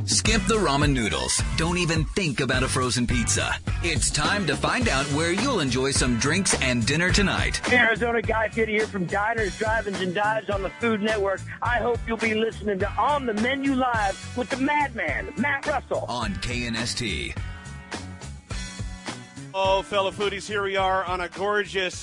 Skip the ramen noodles. Don't even think about a frozen pizza. It's time to find out where you'll enjoy some drinks and dinner tonight. Arizona Guy Fieri here from Diners, Drive-Ins, and Dives on the Food Network. I hope you'll be listening to On the Menu Live with the madman, Matt Russell. On KNST. Oh, fellow foodies, here we are on a gorgeous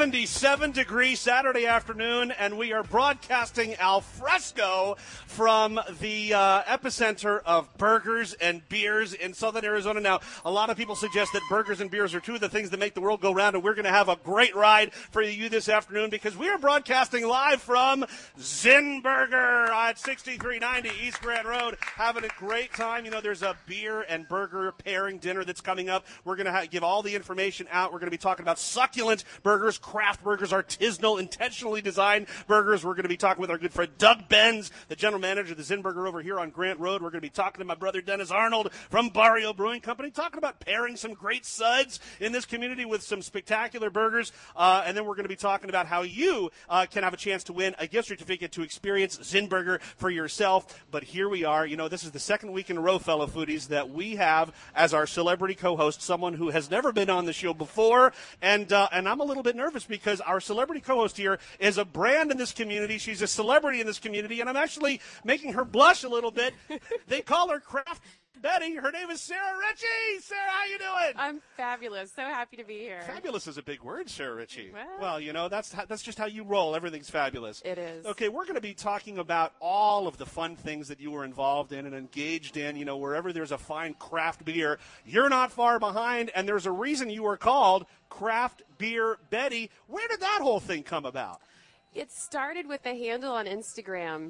77-degree Saturday afternoon, and we are broadcasting al fresco from the epicenter of burgers and beers in southern Arizona. Now, a lot of people suggest that burgers and beers are two of the things that make the world go round, and we're going to have a great ride for you this afternoon because we are broadcasting live from Zinn Burger at 6390 East Grand Road, having a great time. You know, there's a beer and burger pairing dinner that's coming up. We're going to give all the information out. We're going to be talking about succulent burgers, craft burgers, artisanal, intentionally designed burgers. We're going to be talking with our good friend Doug Benz, the general manager of the Zinn Burger over here on Grant Road. We're going to be talking to my brother Dennis Arnold from Barrio Brewing Company, talking about pairing some great suds in this community with some spectacular burgers. And then we're going to be talking about how you can have a chance to win a gift certificate to experience Zinn Burger for yourself. But here we are. You know, this is the second week in a row, fellow foodies, that we have as our celebrity co-host someone who has never been on the show before, and I'm a little bit nervous because our celebrity co-host here is a brand in this community. She's a celebrity in this community, and I'm actually making her blush a little bit. They call her Craft Betty. Her name is Sarah Ritchie. Sarah, how you doing? I'm fabulous. So happy to be here. Fabulous is a big word, Sarah Ritchie. Well, you know, that's just how you roll. Everything's fabulous. It is. Okay, we're going to be talking about all of the fun things that you were involved in and engaged in. You know, wherever there's a fine craft beer, you're not far behind, and there's a reason you were called Craft Beer Betty. Where did that whole thing come about? It started with a handle on Instagram.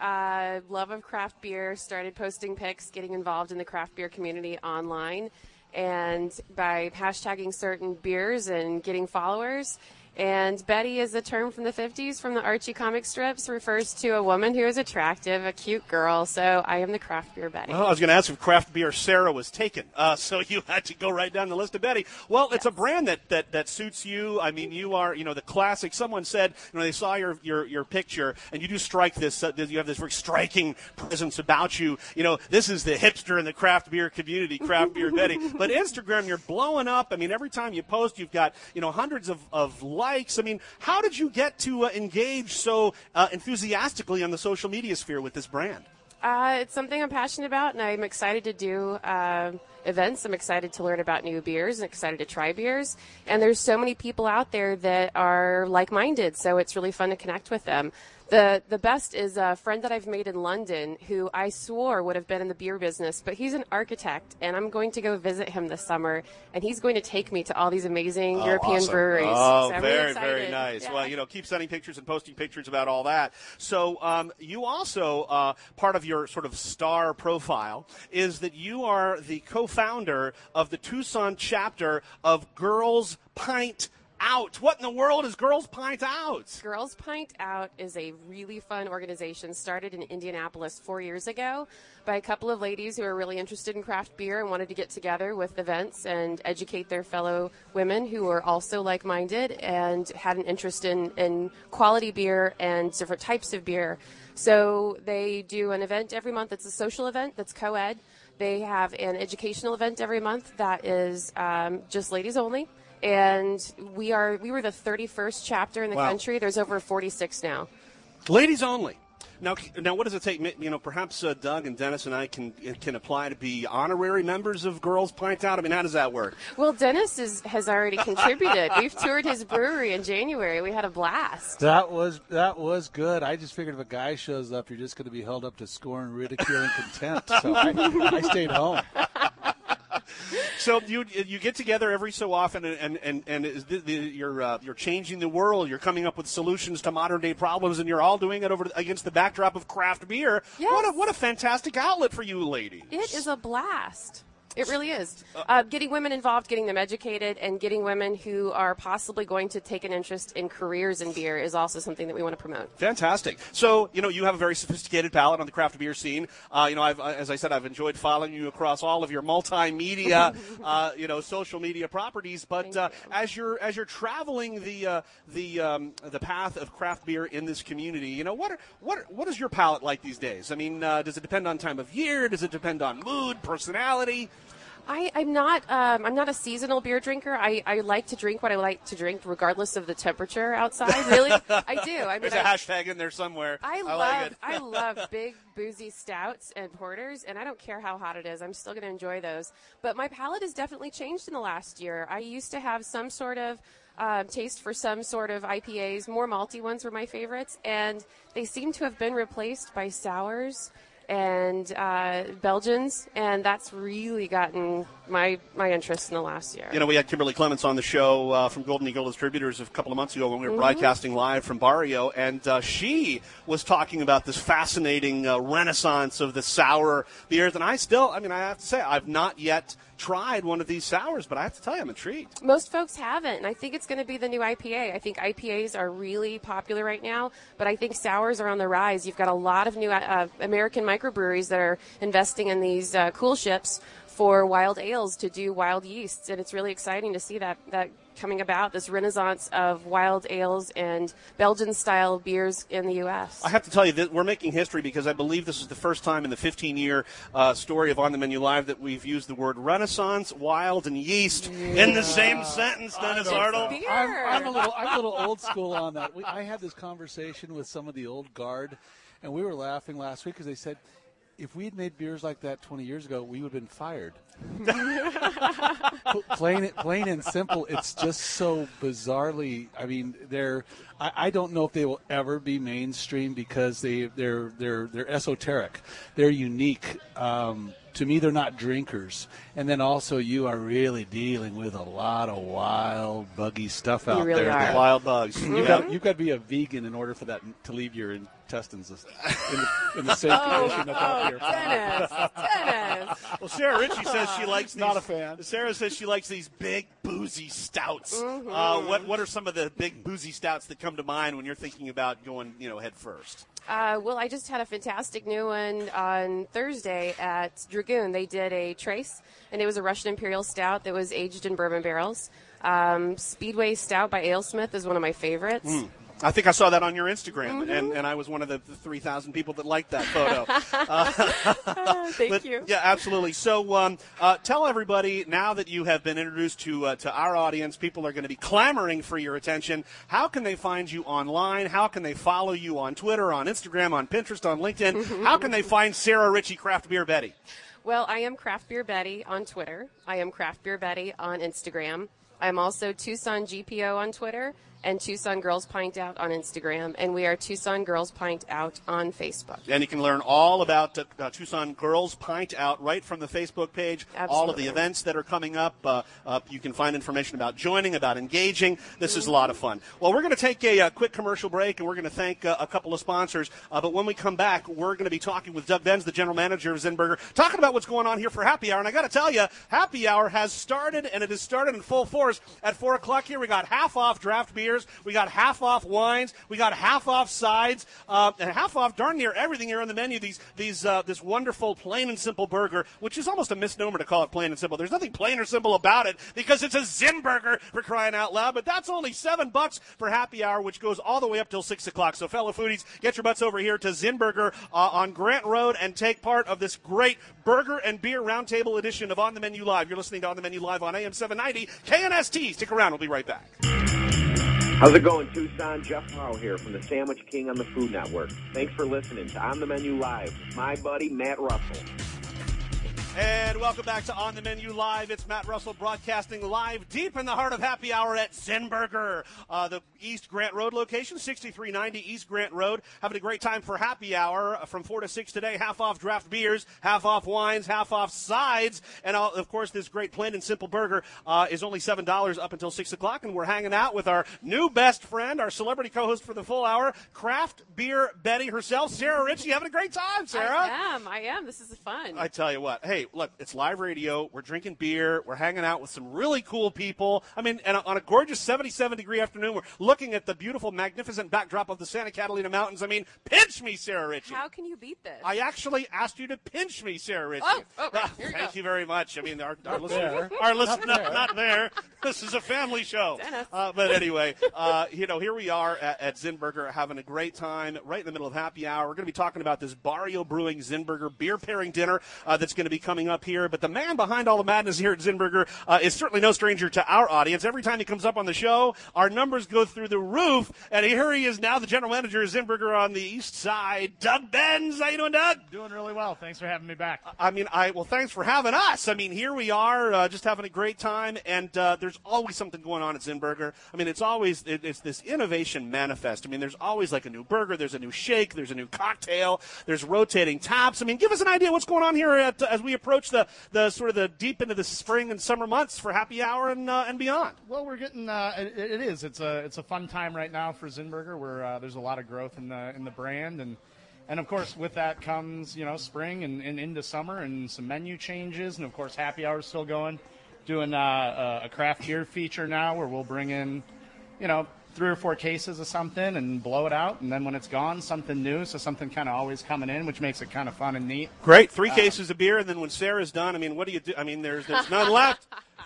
Love of craft beer, started posting pics, getting involved in the craft beer community online, and by hashtagging certain beers and getting followers. And Betty is a term from the 50s from the Archie comic strips, refers to a woman who is attractive, a cute girl. So I am the craft beer Betty. Well, I was going to ask if craft beer Sarah was taken, so you had to go right down the list of Betty. Well, it's a brand that suits you. I mean, you are, you know, the classic. Someone said, you know, they saw your picture, and you do strike this. You have this very striking presence about you. You know, this is the hipster in the craft beer community, craft beer Betty. But Instagram, you're blowing up. I mean, every time you post, you've got, you know, hundreds of likes. I mean, how did you get to engage so enthusiastically on the social media sphere with this brand? It's something I'm passionate about, and I'm excited to do events. I'm excited to learn about new beers and excited to try beers. And there's so many people out there that are like-minded, so it's really fun to connect with them. The best is a friend that I've made in London who I swore would have been in the beer business, but he's an architect, and I'm going to go visit him this summer, and he's going to take me to all these amazing European awesome. breweries. Oh, so very, very nice. Yeah. Well, you know, keep sending pictures and posting pictures about all that. So you also, part of your sort of star profile is that you are the co-founder of the Tucson chapter of Girls Pint Out. What in the world is Girls Pint Out? Girls Pint Out is a really fun organization started in Indianapolis 4 years ago by a couple of ladies who are really interested in craft beer and wanted to get together with events and educate their fellow women who are also like-minded and had an interest in quality beer and different types of beer. So they do an event every month. It's a social event that's co-ed. They have an educational event every month that is just ladies only. And we were the 31st chapter in the country. There's over 46 now. Ladies only. Now, what does it take? You know, perhaps Doug and Dennis and I can apply to be honorary members of Girls Pint Out. I mean, how does that work? Well, Dennis has already contributed. We've toured his brewery in January. We had a blast. That was good. I just figured if a guy shows up, you're just going to be held up to scorn, ridicule, and contempt. So I stayed home. So you get together every so often, and you're changing the world. You're coming up with solutions to modern day problems, and you're all doing it over against the backdrop of craft beer. Yes. What a fantastic outlet for you ladies. It is a blast. It really is. Getting women involved, getting them educated, and getting women who are possibly going to take an interest in careers in beer is also something that we want to promote. Fantastic. So, you have a very sophisticated palate on the craft beer scene. As I said, I've enjoyed following you across all of your multimedia, social media properties. But as you're traveling the path of craft beer in this community, what is your palate like these days? I mean, does it depend on time of year? Does it depend on mood, personality? I'm not a seasonal beer drinker. I like to drink what I like to drink, regardless of the temperature outside. Really, I do. There's a hashtag in there somewhere. I love big boozy stouts and porters, and I don't care how hot it is. I'm still going to enjoy those. But my palate has definitely changed in the last year. I used to have some sort of taste for some sort of IPAs. More malty ones were my favorites, and they seem to have been replaced by sours and Belgians, and that's really gotten my interest in the last year. We had Kimberly Clements on the show from Golden Eagle Distributors a couple of months ago when we were broadcasting live from Barrio, and she was talking about this fascinating renaissance of the sour beers, and I have to say, I've not yet tried one of these sours, but I have to tell you, I'm intrigued. Most folks haven't, and I think it's going to be the new IPA. I think IPAs are really popular right now, but I think sours are on the rise. You've got a lot of new American microbreweries that are investing in these cool ships for wild ales to do wild yeasts, and it's really exciting to see that coming about, this renaissance of wild ales and Belgian-style beers in the U.S. I have to tell you that we're making history because I believe this is the first time in the 15-year story of On the Menu Live that we've used the word renaissance, wild, and yeast in the same sentence, Dennis Arnold. I'm a little old school on that. I had this conversation with some of the old guard, and we were laughing last week because they said, if we had made beers like that 20 years ago, we would have been fired. Plain and simple. It's just so bizarrely. I mean, I don't know if they will ever be mainstream because they're esoteric. They're unique. To me, they're not drinkers. And then also, you are really dealing with a lot of wild, buggy stuff out really there. Are. Wild bugs. You've got to be a vegan in order for that to leave your intestines in the same condition that's out here. Dennis. Well, Sarah Ritchie says she likes these. Not a fan. Sarah says she likes these big boozy stouts. What are some of the big boozy stouts that come to mind when you're thinking about going, head first? Well, I just had a fantastic new one on Thursday at Dragoon. They did a Trace, and it was a Russian Imperial Stout that was aged in bourbon barrels. Speedway Stout by AleSmith is one of my favorites. I think I saw that on your Instagram, and I was one of the 3,000 people that liked that photo. Thank you. Yeah, absolutely. So tell everybody, now that you have been introduced to our audience, people are going to be clamoring for your attention. How can they find you online? How can they follow you on Twitter, on Instagram, on Pinterest, on LinkedIn? How can they find Sarah Ritchie, Craft Beer Betty? Well, I am Craft Beer Betty on Twitter. I am Craft Beer Betty on Instagram. I'm also Tucson GPO on Twitter and Tucson Girls Pint Out on Instagram, and we are Tucson Girls Pint Out on Facebook. And you can learn all about Tucson Girls Pint Out right from the Facebook page. Absolutely. All of the events that are coming up. You can find information about joining, about engaging. This is a lot of fun. Well, we're going to take a quick commercial break, and we're going to thank a couple of sponsors. But when we come back, we're going to be talking with Doug Benz, the general manager of Zinburger, talking about what's going on here for Happy Hour. And I got to tell you, Happy Hour has started, and it has started in full force at 4 o'clock here. We got half off draft beers. We got half off wines. We got half off sides, and half off darn near everything here on the menu. This wonderful plain and simple burger, which is almost a misnomer to call it plain and simple. There's nothing plain or simple about it because it's a Zinburger, for crying out loud. But that's only $7 for Happy Hour, which goes all the way up till 6 o'clock. So, fellow foodies, get your butts over here to Zinburger on Grant Road and take part of this great burger and beer roundtable edition of On the Menu Live. You're listening to On the Menu Live on AM 790 KNST. Stick around. We'll be right back. How's it going, Tucson? Jeff Morrow here from the Sandwich King on the Food Network. Thanks for listening to On the Menu Live with my buddy Matt Russell. And welcome back to On the Menu Live. It's Matt Russell broadcasting live deep in the heart of Happy Hour at Zinburger, the East Grant Road location, 6390 East Grant Road. Having a great time for Happy Hour from 4 to 6 today. Half off draft beers, half off wines, half off sides. And, of course, this great plain and simple burger is only $7 up until 6 o'clock. And we're hanging out with our new best friend, our celebrity co-host for the full hour, Craft Beer Betty herself, Sarah Ritchie. Having a great time, Sarah. I am. This is fun. I tell you what. Hey, hey, look, it's live radio. We're drinking beer. We're hanging out with some really cool people. I mean, and on a gorgeous 77-degree afternoon, we're looking at the beautiful, magnificent backdrop of the Santa Catalina Mountains. I mean, pinch me, Sarah Ritchie. How can you beat this? I actually asked you to pinch me, Sarah Ritchie. Oh, right. Here you Thank go. you very much. I mean, our listeners, Not there. not there. This is a family show. Dennis. But anyway, here we are at Zinburger having a great time right in the middle of happy hour. We're going to be talking about this Barrio Brewing Zinburger beer pairing dinner that's going to be coming up here. But the man behind all the madness here at Zinburger is certainly no stranger to our audience. Every time he comes up on the show, our numbers go through the roof. And here he is now, the general manager of Zinburger on the east side, Doug Benz. How you doing, Doug? Doing really well. Thanks for having me back. I mean, well, thanks for having us. I mean, here we are, just having a great time, and there's always something going on at Zinburger. I mean, it's this innovation manifest. I mean, there's always like a new burger, there's a new shake, there's a new cocktail, there's rotating taps. I mean, give us an idea what's going on here as we approach the sort of the deep into the spring and summer months for happy hour and beyond. Well, we're getting it is. It's a fun time right now for Zinburger, where there's a lot of growth in the brand, and of course with that comes spring and into summer and some menu changes, and of course happy hour is still going. Doing a craft beer feature now where we'll bring in 3 or 4 cases of something and blow it out, and then when it's gone, something new, so something kind of always coming in, which makes it kind of fun and neat. Great. 3 cases of beer, and then when Sarah's done, I mean, what do you do? I mean, there's none left.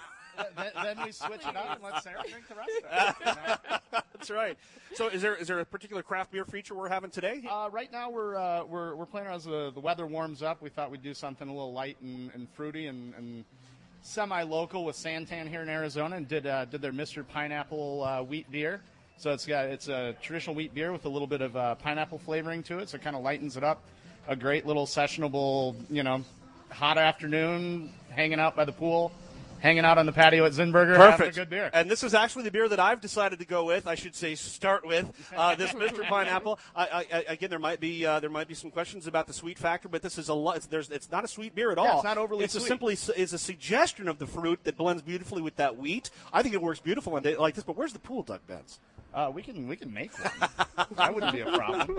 Then we switch it up and let Sarah drink the rest of it. That's right. So is there a particular craft beer feature we're having today? Right now we're planning as the weather warms up. We thought we'd do something a little light and fruity and semi-local with Santan here in Arizona, and did their Mr. Pineapple wheat beer. So it's a traditional wheat beer with a little bit of pineapple flavoring to it, so it kind of lightens it up. A great little sessionable, hot afternoon, hanging out by the pool, hanging out on the patio at Zinburger, having a good beer. And this is actually the beer that I've decided to go with. I should say start with this Mr. Pineapple. Again, there might be some questions about the sweet factor, but this is it's not a sweet beer at all. It's not overly sweet. It's a suggestion of the fruit that blends beautifully with that wheat. I think it works beautiful on a day like this. But where's the pool, Doug Benz? We can make one. That wouldn't be a problem.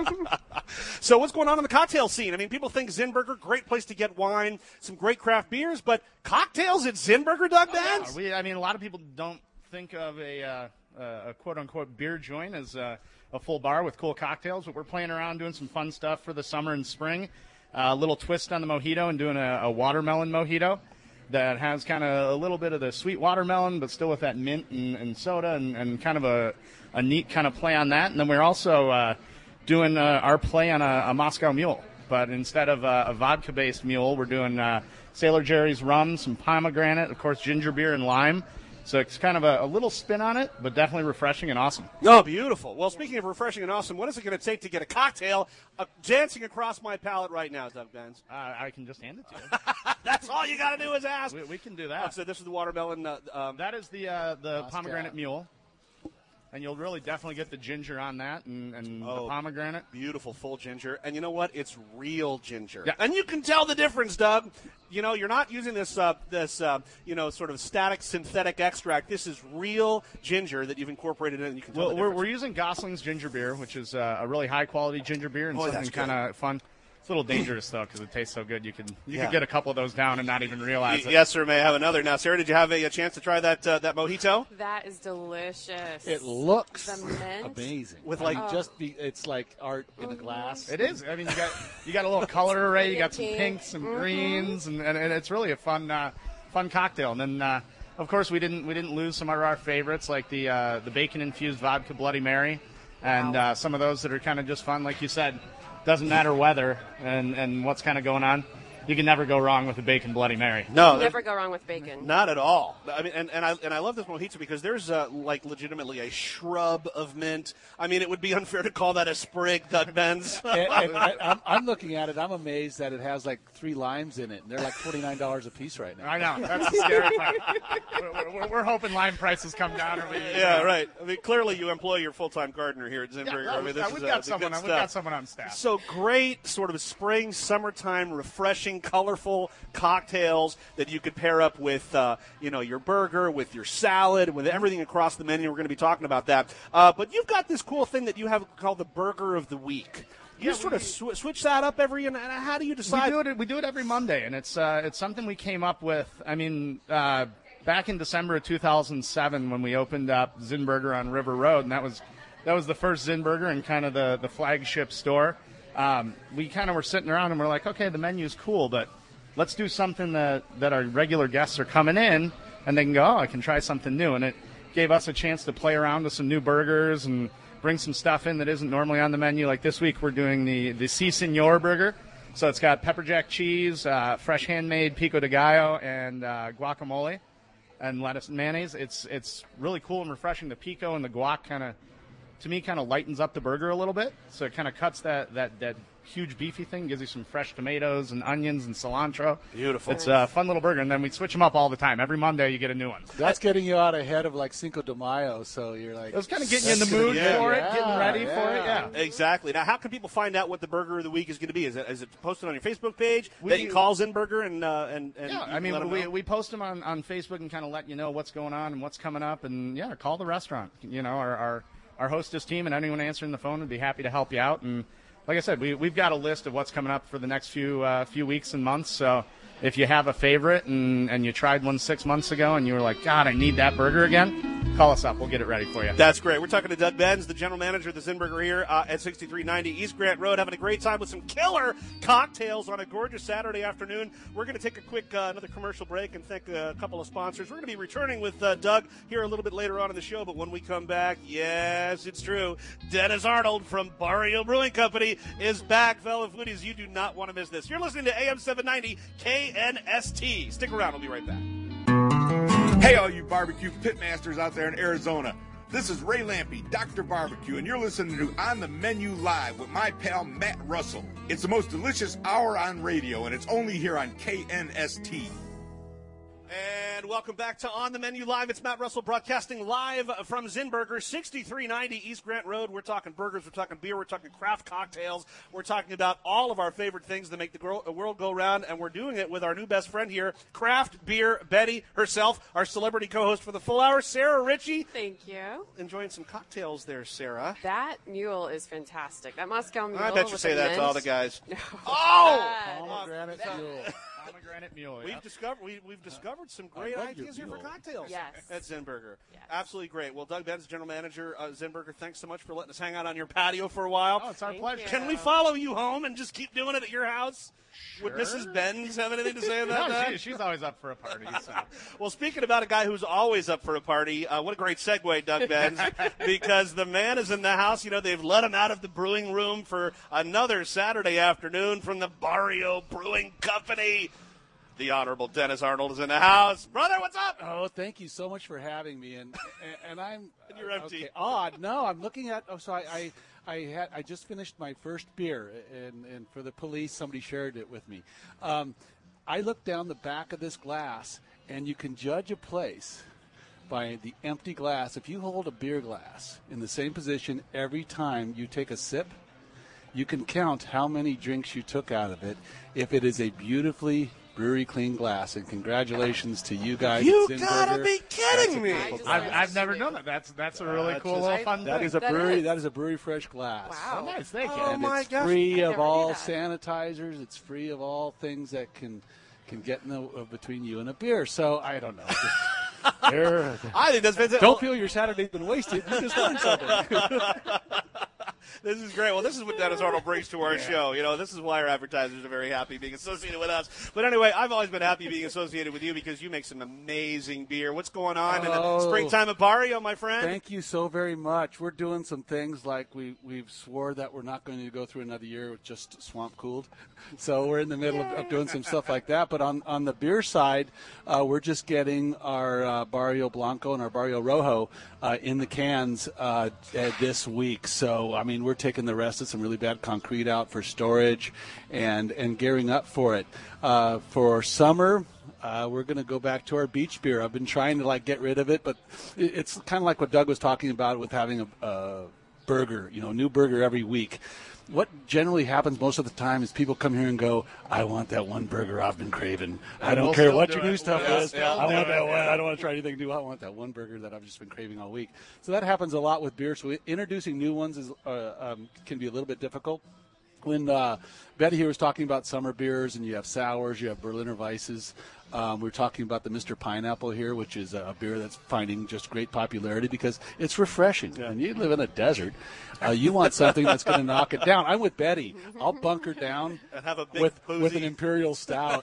So what's going on in the cocktail scene? I mean, people think Zinburger, great place to get wine, some great craft beers, but cocktails at Zinburger, Doug Benz? Yeah. A lot of people don't think of a quote-unquote beer joint as a full bar with cool cocktails, but we're playing around doing some fun stuff for the summer and spring. A little twist on the mojito and doing a watermelon mojito that has kind of a little bit of the sweet watermelon, but still with that mint and soda and kind of a neat kind of play on that. And then we're also doing our play on a Moscow Mule. But instead of a vodka-based mule, we're doing Sailor Jerry's rum, some pomegranate, of course, ginger beer and lime. So it's kind of a little spin on it, but definitely refreshing and awesome. Oh, beautiful. Well, speaking of refreshing and awesome, what is it going to take to get a cocktail dancing across my palate right now, Doug Benz? I can just hand it to you. That's all you got to do is ask. We can do that. So this is the watermelon. That is the pomegranate mule. And you'll really definitely get the ginger on that and the pomegranate. Beautiful, full ginger. And you know what? It's real ginger. Yeah. And you can tell the difference, Doug. You're not using this sort of static synthetic extract. This is real ginger that you've incorporated in. And you can tell the difference. We're using Gosling's ginger beer, which is a really high-quality ginger beer and something kind of fun. It's a little dangerous, though, because it tastes so good. You could get a couple of those down and not even realize it. Yes, sir, may have another. Now, Sarah, did you have a chance to try that mojito? That is delicious. It looks The mint. amazing. With it's like art in a glass. It is. I mean, you got a little color array. You got some pinks, some greens, and it's really a fun cocktail. And then, of course, we didn't lose some of our favorites like the bacon infused vodka Bloody Mary, and some of those that are kind of just fun, like you said. Doesn't matter weather and what's kind of going on. You can never go wrong with a bacon Bloody Mary. No, Never go wrong with bacon. Not at all. I mean, and I love this mojito because there's legitimately a shrub of mint. I mean, it would be unfair to call that a sprig, Doug Benz. I'm looking at it. I'm amazed that it has like 3 limes in it, and they're like $29 a piece right now. I know. That's the scary part. We're hoping lime prices come down. Yeah, right. I mean, clearly you employ your full-time gardener here at Zinburger. Yeah, we've got someone on staff. So great sort of spring, summertime, refreshing, colorful cocktails that you could pair up with, your burger, with your salad, with everything across the menu. We're going to be talking about that. But you've got this cool thing that you have called the Burger of the Week. You sort of switch that up and how do you decide? We do it every Monday, and it's something we came up with. I mean, back in December of 2007 when we opened up Zinn Burger on River Road, and that was the first Zinn Burger and kind of the flagship store. We kind of were sitting around and we're like, okay, the menu's cool, but let's do something that our regular guests are coming in and they can go, oh, I can try something new. And it gave us a chance to play around with some new burgers and bring some stuff in that isn't normally on the menu. Like this week we're doing the Si Senor burger. So it's got pepper jack cheese, fresh handmade pico de gallo, and guacamole and lettuce and mayonnaise. It's really cool and refreshing. The pico and the guac kind of lightens up the burger a little bit. So it kind of cuts that huge beefy thing, gives you some fresh tomatoes and onions and cilantro. Beautiful. It's a fun little burger, and then we switch them up all the time. Every Monday you get a new one. That's getting you out ahead of like Cinco de Mayo, so you're like... It was kind of getting you in the mood for it, getting ready for it, yeah. Exactly. Now, how can people find out what the burger of the week is going to be? Is it posted on your Facebook page? They can call Zinn Burger and yeah, I mean, we post them on Facebook and kind of let you know what's going on and what's coming up, and yeah, call the restaurant. You know, our hostess team and anyone answering the phone would be happy to help you out. And like I said, we've got a list of what's coming up for the next few weeks and months. So if you have a favorite and you tried one 6 months ago and you were like, God, I need that burger again, call us up. We'll get it ready for you. That's great. We're talking to Doug Benz, the general manager of the Zinn Burger here at 6390 East Grant Road, having a great time with some killer cocktails on a gorgeous Saturday afternoon. We're going to take a quick another commercial break and thank a couple of sponsors. We're going to be returning with Doug here a little bit later on in the show, but when we come back, yes, it's true, Dennis Arnold from Barrio Brewing Company is back. Fellow foodies, you do not want to miss this. You're listening to AM 790 KNST. Stick around. We'll be right back. Hey, all you barbecue pitmasters out there in Arizona. This is Ray Lampy, Dr. Barbecue, and you're listening to On the Menu Live with my pal Matt Russell. It's the most delicious hour on radio, and it's only here on KNST. And welcome back to On the Menu Live. It's Matt Russell broadcasting live from Zinn Burger, 6390 East Grant Road. We're talking burgers, we're talking beer, we're talking craft cocktails. We're talking about all of our favorite things that make the world go round, and we're doing it with our new best friend here, Craft Beer Betty herself, our celebrity co-host for the full hour, Sarah Ritchie. Thank you. Enjoying some cocktails there, Sarah. That mule is fantastic. That Moscow mule. I bet you say that to all the guys. No. Oh! Pomegranate mule. Pomegranate mule. We've discovered some great ideas here for cocktails at Zinn Burger. Yes. Absolutely great. Well, Doug Benz, general manager of Zinn Burger, thanks so much for letting us hang out on your patio for a while. Oh, it's our pleasure. you. Can we follow you home and just keep doing it at your house? Sure. Would Mrs. Benz have anything to say about that? She's always up for a party. So. Well, speaking about a guy who's always up for a party, what a great segue, Doug Benz, because the man is in the house. You know, they've let him out of the brewing room for another Saturday afternoon from the Barrio Brewing Company. The Honorable Dennis Arnold is in the house. Brother, what's up? Oh, thank you so much for having me. And I'm. And you're empty. Okay, odd. No, I'm looking at. Oh, so I just finished my first beer, and for the police, somebody shared it with me. I looked down the back of this glass, and you can judge a place by the empty glass. If you hold a beer glass in the same position every time you take a sip, you can count how many drinks you took out of it if it is a beautifully brewery clean glass. And congratulations to you guys. You gotta be kidding me! I've never known that. That's a really cool little fun That thing. is a brewery. That is a brewery fresh glass. Wow. Oh, nice. Thank you. Oh, And my it's gosh. free I of never all knew that. sanitizers. It's free of all things that can get in the between you and a beer. So I don't know. I think that's fantastic. Don't feel your Saturday's been wasted. You just learned something. This is great. Well, this is what Dennis Arnold brings to our show. You know, this is why our advertisers are very happy being associated with us. But anyway, I've always been happy being associated with you because you make some amazing beer. What's going on in the springtime of Barrio, my friend? Thank you so very much. We're doing some things like we've swore that we're not going to go through another year with just swamp cooled. So we're in the middle of doing some stuff like that. But on the beer side, we're just getting our Barrio Blanco and our Barrio Rojo in the cans this week. So, I mean, we're taking the rest of some really bad concrete out for storage and gearing up for it. For summer, we're going to go back to our beach beer. I've been trying to get rid of it, but it's kind of like what Doug was talking about with having a burger, new burger every week. What generally happens most of the time is people come here and go, I want that one burger I've been craving. I don't care what your new stuff is. I want that one. I don't want to try anything new. I want that one burger that I've just been craving all week. So that happens a lot with beer. So introducing new ones is can be a little bit difficult. when Betty here was talking about summer beers, and you have sours, you have Berliner Weisses. We were talking about the Mr. Pineapple here, which is a beer that's finding just great popularity because it's refreshing. Yeah. And you live in a desert. You want something that's going to knock it down. I'm with Betty. I'll bunker down and have a big with an Imperial Stout.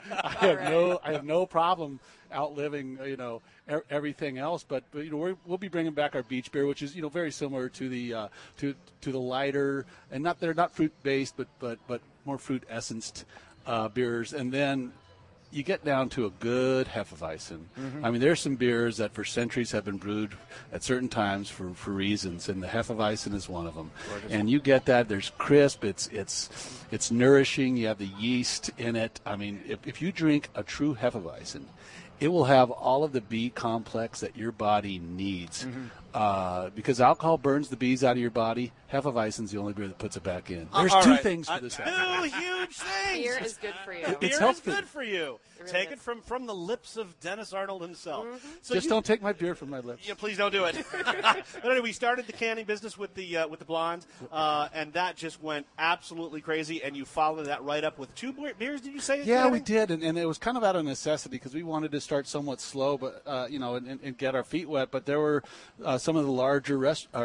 I have no problem outliving, everything else. But we'll be bringing back our beach beer, which is, very similar to the to the lighter, and they're not fruit based, but more fruit essenced beers. And then you get down to a good Hefeweizen. Mm-hmm. I mean, there's some beers that for centuries have been brewed at certain times for reasons, and the Hefeweizen is one of them. Gorgeous. And you get that. There's crisp. It's nourishing. You have the yeast in it. I mean, if you drink a true Hefeweizen, it will have all of the B complex that your body needs. Mm-hmm. Because alcohol burns the B's out of your body. Hefeweizen's the only beer that puts it back in. There's two things for this. Two huge things. Beer is good for you. Beer is good for you. Really take it from the lips of Dennis Arnold himself. Mm-hmm. So don't take my beer from my lips. Yeah, please don't do it. But anyway, we started the canning business with the blonde, and that just went absolutely crazy. And you followed that right up with 2 beers. Did you say? Yeah, we did, and it was kind of out of necessity because we wanted to start somewhat slow, but and get our feet wet. But there were some of the larger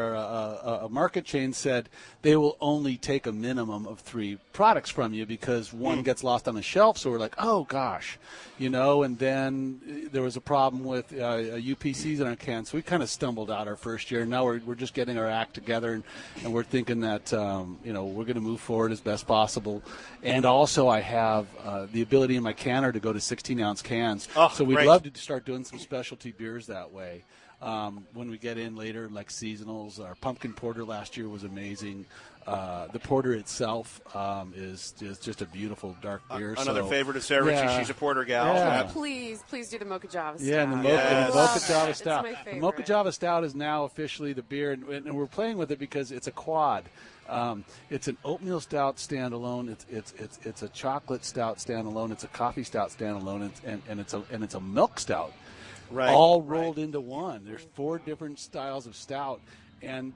market chains said they will only take a minimum of 3 products from you because one gets lost on the shelf. So we're like, oh gosh, and then there was a problem with UPCs in our cans. So we kind of stumbled out our first year. Now we're just getting our act together, and we're thinking that we're going to move forward as best possible. And also I have the ability in my canner to go to 16-ounce cans. Oh, so we'd great. love to start doing some specialty beers that way. When we get in later, like seasonals, our pumpkin porter last year was amazing. The porter itself is just a beautiful dark beer. Another favorite of Sarah Ritchie. She's a porter gal. Yeah. Please do the Mocha Java Stout. Yeah, and the Mocha Java Stout. It's my favorite. The Mocha Java Stout is now officially the beer, and we're playing with it because it's a quad. It's an oatmeal stout standalone. It's a chocolate stout standalone. It's a coffee stout standalone, and it's a milk stout. Right. All rolled into one. There's 4 different styles of stout, and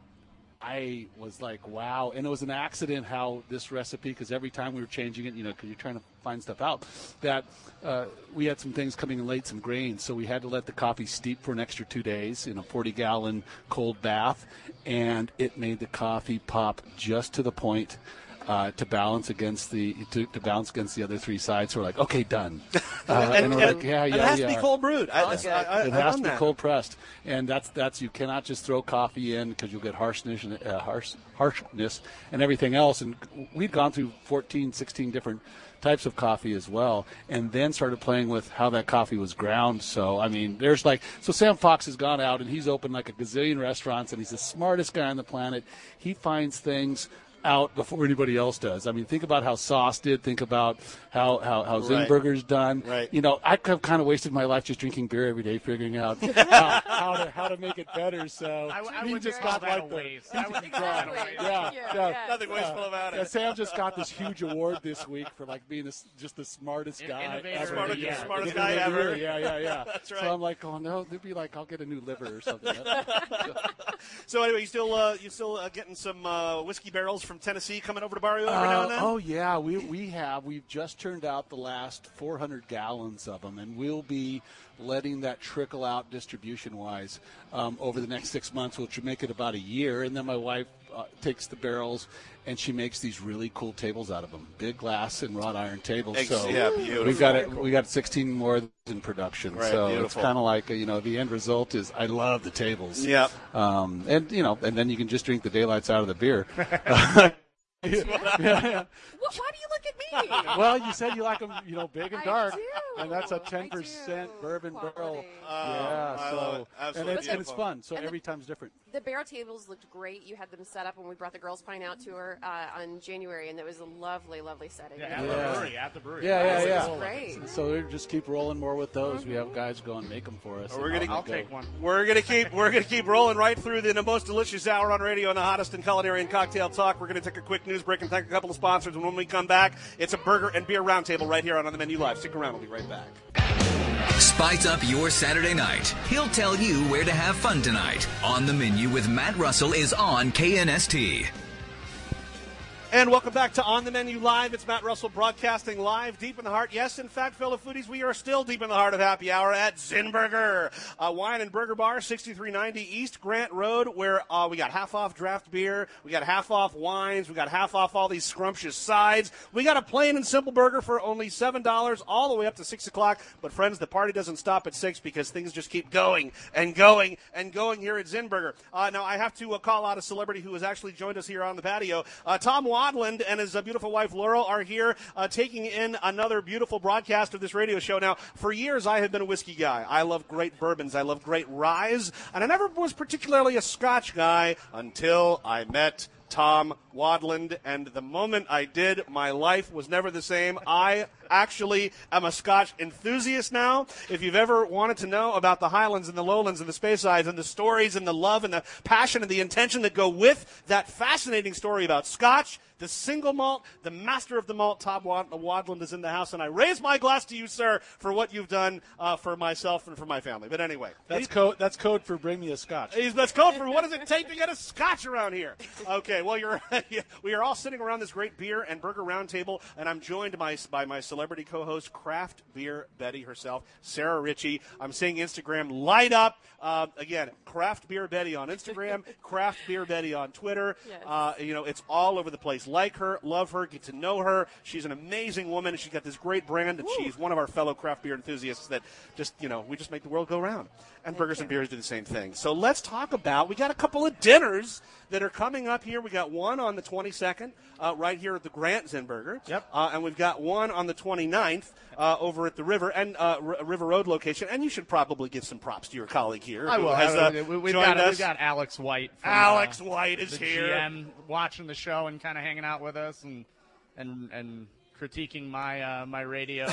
I was like, wow. And it was an accident how this recipe, because every time we were changing it, because you're trying to find stuff out, that we had some things coming in late, some grains, so we had to let the coffee steep for an extra 2 days in a 40-gallon cold bath, and it made the coffee pop just to the point to balance against the other 3 sides. So we're like, okay, done. And we're like, yeah. It has to be cold brewed. It has to be cold pressed, and that's you cannot just throw coffee in because you'll get harshness and everything else. And we'd gone through 14, 16 different types of coffee as well, and then started playing with how that coffee was ground. So I mean, so Sam Fox has gone out and he's opened like a gazillion restaurants, and he's the smartest guy on the planet. He finds things out before anybody else does. I mean, think about how Sauce did. Think about how Zinburger's done. Right. I have kind of wasted my life just drinking beer every day, figuring out how to make it better. So he just got like nothing wasteful about it. Yeah, Sam just got this huge award this week for being just the smartest guy ever. Smartest guy ever. Yeah. That's right. So I'm like, oh no, they'd be like, I'll get a new liver or something. So anyway, you still getting some whiskey barrels from Tennessee coming over to Barrio every now and then? Oh yeah, we've just turned out the last 400 gallons of them, and we'll be letting that trickle out distribution-wise over the next 6 months, which will make it about a year. And then my wife takes the barrels and she makes these really cool tables out of them, big glass and wrought iron tables. So beautiful. we got 16 more in production. Right, so beautiful. It's kind of like the end result is I love the tables. Yeah. And then you can just drink the daylights out of the beer. Why do you look at me? Well, you said you like them, big and dark, I do. and that's a 10% bourbon barrel. I love it. Absolutely and it's fun. So every time's different. The barrel tables looked great. You had them set up when we brought the Girls Pine out tour on January, and it was a lovely, lovely setting. At the brewery. Yeah. It was great. So we just keep rolling more with those. We have guys go and make them for us. I'll take one. We're gonna keep rolling right through the most delicious hour on radio and the hottest in culinary and cocktail talk. We're gonna take a quick news break and thank a couple of sponsors. And when we come back, it's a burger and beer roundtable right here on the Menu Live. Stick around. We'll be right back. Spice up your Saturday night. He'll tell you where to have fun tonight. On the Menu with Matt Russell is on KNST. And welcome back to On the Menu Live. It's Matt Russell broadcasting live deep in the heart. Yes, in fact, fellow foodies, we are still deep in the heart of happy hour at Zinburger, a wine and burger bar, 6390 East Grant Road, where we got half off draft beer, we got half off wines, we got half off all these scrumptious sides. We got a plain and simple burger for only $7 all the way up to 6 o'clock. But friends, the party doesn't stop at 6 because things just keep going and going and going here at Zinburger. Now, I have to call out a celebrity who has actually joined us here on the patio. Tom Wadland and his beautiful wife Laurel are here taking in another beautiful broadcast of this radio show. Now, for years I have been a whiskey guy. I love great bourbons. I love great ryes. And I never was particularly a Scotch guy until I met Tom Wadland, and the moment I did, my life was never the same. I actually am a Scotch enthusiast now. If you've ever wanted to know about the Highlands and the Lowlands and the Speysides and the stories and the love and the passion and the intention that go with that fascinating story about Scotch, the single malt, the master of the malt, Tom Wadland is in the house, and I raise my glass to you, sir, for what you've done for myself and for my family. But anyway. That's code for bring me a Scotch. That's code for what does it take to get a Scotch around here? Okay, well, we are all sitting around this great beer and burger round table, and I'm joined by my celebrity co-host, Craft Beer Betty herself, Sarah Ritchie. I'm seeing Instagram light up. Again, Craft Beer Betty on Instagram, Craft Beer Betty on Twitter. Yes. It's all over the place. Like her, love her, get to know her. She's an amazing woman. She's got this great brand, and she's one of our fellow craft beer enthusiasts that we just make the world go round. And burgers and beers do the same thing. So let's talk about, we got a couple of dinners that are coming up here. We got one on the 22nd right here at the Grant Zinburger. Yep. And we've got one on the 29th over at the River and River Road location. And you should probably give some props to your colleague here. I will. We've got Alex White. Alex White is the here. GM watching the show and kind of hanging out with us and critiquing my radio.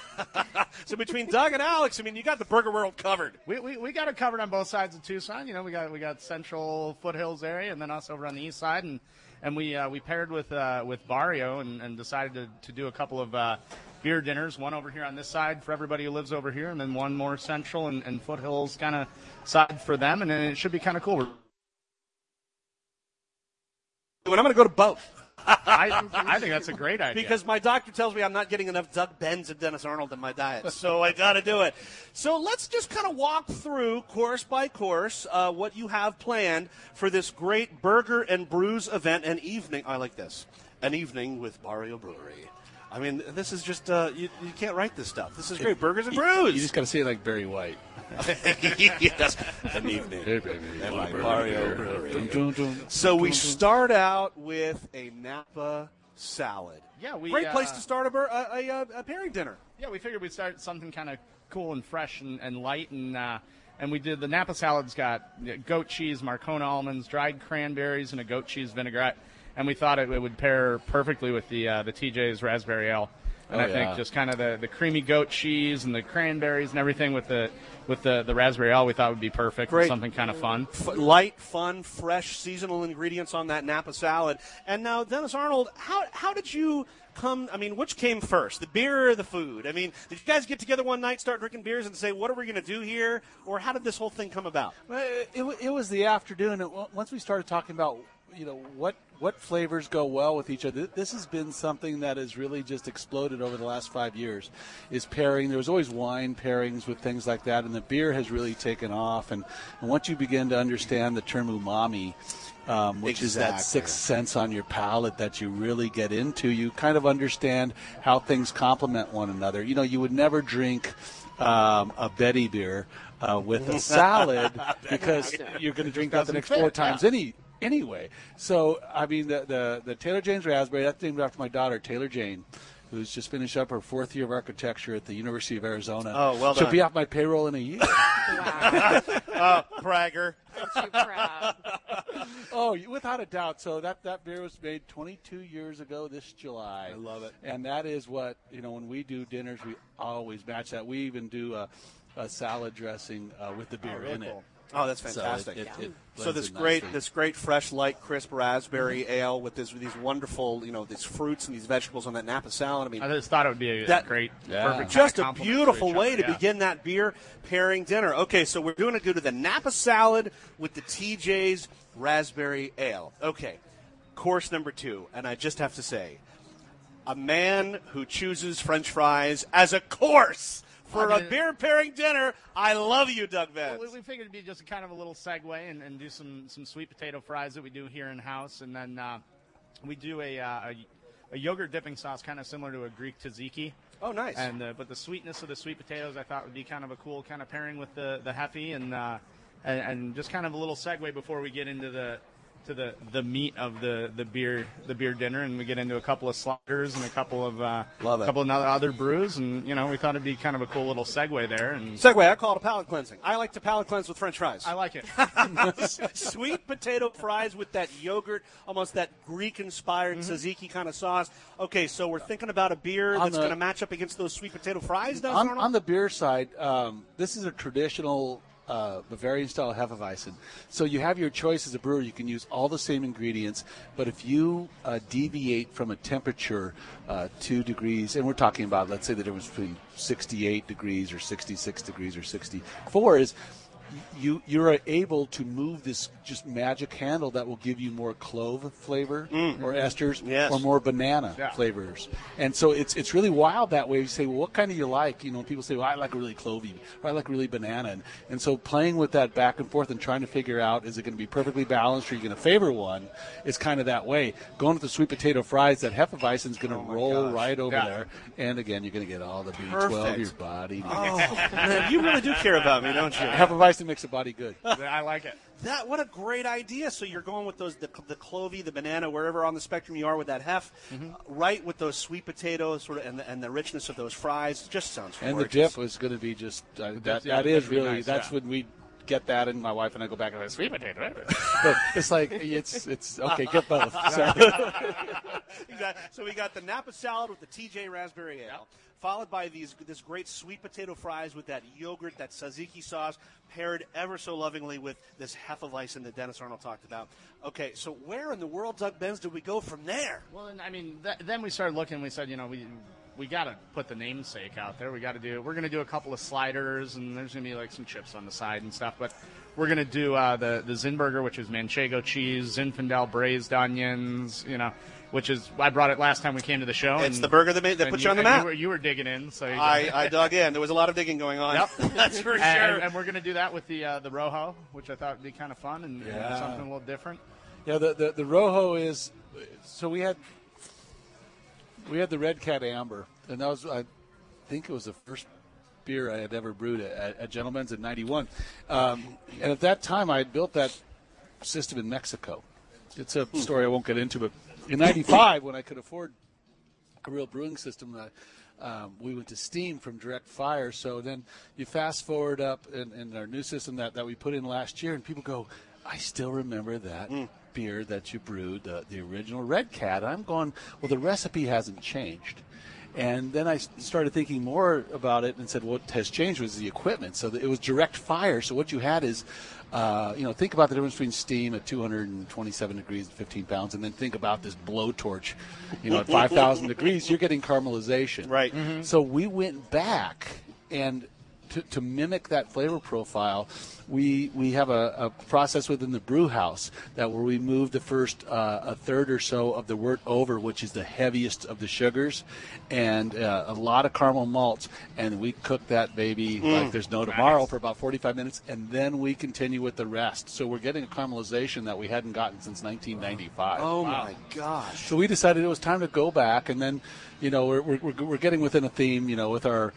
So between Doug and Alex, you got the burger world covered. We got it covered on both sides of Tucson. We got Central Foothills area, and then us over on the east side, and we paired with Barrio and decided to do a couple of beer dinners. One over here on this side for everybody who lives over here, and then one more Central and Foothills kind of side for them, and then it should be kind of cool. And I'm going to go to both. I think that's a great idea. Because my doctor tells me I'm not getting enough Doug Benz and Dennis Arnold in my diet, so I got to do it. So let's just kind of walk through, course by course, what you have planned for this great Burger and Brews event and evening. I like this. An evening with Barrio Brewery. This is just, you can't write this stuff. This is great. Burgers and Brews. You just got to say it like Barry White. Yes. An evening. Hey, baby. And like Barrio Brewery. So we start out with a Napa salad. Yeah, great place to start a pairing dinner. Yeah, we figured we'd start something kind of cool and fresh and light, and we did the Napa salad's got goat cheese, Marcona almonds, dried cranberries, and a goat cheese vinaigrette. And we thought it would pair perfectly with the TJ's Raspberry Ale. And I think just kind of the creamy goat cheese and the cranberries and everything with the Raspberry Ale we thought would be perfect. Great. Something kind of fun. Light, fun, fresh, seasonal ingredients on that Napa salad. And now, Dennis Arnold, how did you come, which came first, the beer or the food? Did you guys get together one night, start drinking beers, and say, what are we going to do here? Or how did this whole thing come about? Well, it was the afternoon. And once we started talking about, what flavors go well with each other. This has been something that has really just exploded over the last 5 years, is pairing. There was always wine pairings with things like that, and the beer has really taken off. And once you begin to understand the term umami, which is that sixth sense on your palate that you really get into, you kind of understand how things complement one another. You would never drink a Betty beer with a salad because you're going to drink that the next 4 times anyway. So, the Taylor Jane's Raspberry, that's named after my daughter, Taylor Jane, who's just finished up her 4th year of architecture at the University of Arizona. Oh, well done. She'll be off my payroll in a year. Wow. Bragger. Aren't you proud? Oh, without a doubt. So that beer was made 22 years ago this July. I love it. And that is what, when we do dinners, we always match that. We even do a salad dressing with the beer in it. Cool. Oh, that's fantastic. So this great, fresh, light, crisp raspberry ale with these wonderful, these fruits and these vegetables on that Napa salad. I just thought it would be a great, perfect, just a beautiful way to begin that beer pairing dinner. Okay, so we're go to the Napa salad with the TJ's Raspberry Ale. Okay, course number 2, and I just have to say, a man who chooses French fries as a course for a beer pairing dinner. I love you, Doug Benz. We figured it'd be just kind of a little segue and do some sweet potato fries that we do here in house, and then we do a yogurt dipping sauce kind of similar to a Greek tzatziki. Oh, nice. And but the sweetness of the sweet potatoes I thought would be kind of a cool kind of pairing with the hefe, and just kind of a little segue before we get into the meat of the beer dinner, and we get into a couple of sliders and a couple of other brews, and we thought it'd be kind of a cool little segue there. And segue, I call it a palate cleansing. I like to palate cleanse with French fries. I like it. Sweet potato fries with that yogurt, almost that Greek-inspired tzatziki kind of sauce. Okay, so we're thinking about a beer that's going to match up against those sweet potato fries. On the beer side, this is a traditional Bavarian-style Hefeweizen. So you have your choice as a brewer. You can use all the same ingredients, but if you deviate from a temperature 2 degrees, and we're talking about, let's say the difference between 68 degrees or 66 degrees or 64 is you're able to move this just magic handle that will give you more clove flavor or esters or more banana flavors. And so it's really wild that way. You say, well, what kind do you like? People say, well, I like really clovey, or I like really banana. And so playing with that back and forth and trying to figure out, is it going to be perfectly balanced, or are you going to favor one, is kind of that way. Going with the sweet potato fries, that Hefeweizen is going to roll right over there. And again, you're going to get all the B12 of your body. Man, you really do care about me, don't you? Hefeweizen makes the body good. I like it. What a great idea. So you're going with those the clovey, the banana, wherever on the spectrum you are with that hef, right with those sweet potatoes sort of, and the richness of those fries. Just sounds gorgeous. And the dip was going to be just that is really nice, that's when we get that, and my wife and I go back and like, sweet potato. But it's like it's okay. Get both. Exactly. So we got the Napa salad with the TJ raspberry ale. Followed by this great sweet potato fries with that yogurt, that tzatziki sauce, paired ever so lovingly with this Hefeweizen that Dennis Arnold talked about. Okay, so where in the world, Doug Benz, did we go from there? Well, then we started looking. We said, we got to put the namesake out there. We're going to do a couple of sliders, and there's going to be like some chips on the side and stuff. But we're going to do the Zinburger, which is manchego cheese, Zinfandel braised onions, which is, I brought it last time we came to the show. It's the burger that put you on the map. You were digging in. So I dug in. There was a lot of digging going on. Yep. That's for sure. And we're going to do that with the Rojo, which I thought would be kind of fun and something a little different. Yeah, the Rojo is, so we had the Red Cat Amber, and that was, I think it was the first beer I had ever brewed at Gentleman's in 91. And at that time, I had built that system in Mexico. It's a story I won't get into, but in 95, when I could afford a real brewing system, we went to steam from direct fire. So then you fast forward up in our new system that we put in last year, and people go, I still remember that beer that you brewed, the original Red Cat. I'm going, well, the recipe hasn't changed. And then I started thinking more about it and said, what has changed was the equipment. So it was direct fire. So what you had is, think about the difference between steam at 227 degrees and 15 pounds, and then think about this blowtorch, at 5,000 degrees, you're getting caramelization. Right. Mm-hmm. So we went back, and to mimic that flavor profile, we have a process within the brew house where we move the first a third or so of the wort over, which is the heaviest of the sugars, and a lot of caramel malts, and we cook that baby like there's no tomorrow for about 45 minutes, and then we continue with the rest. So we're getting a caramelization that we hadn't gotten since 1995. Oh my gosh! So we decided it was time to go back, and then we're getting within a theme, with our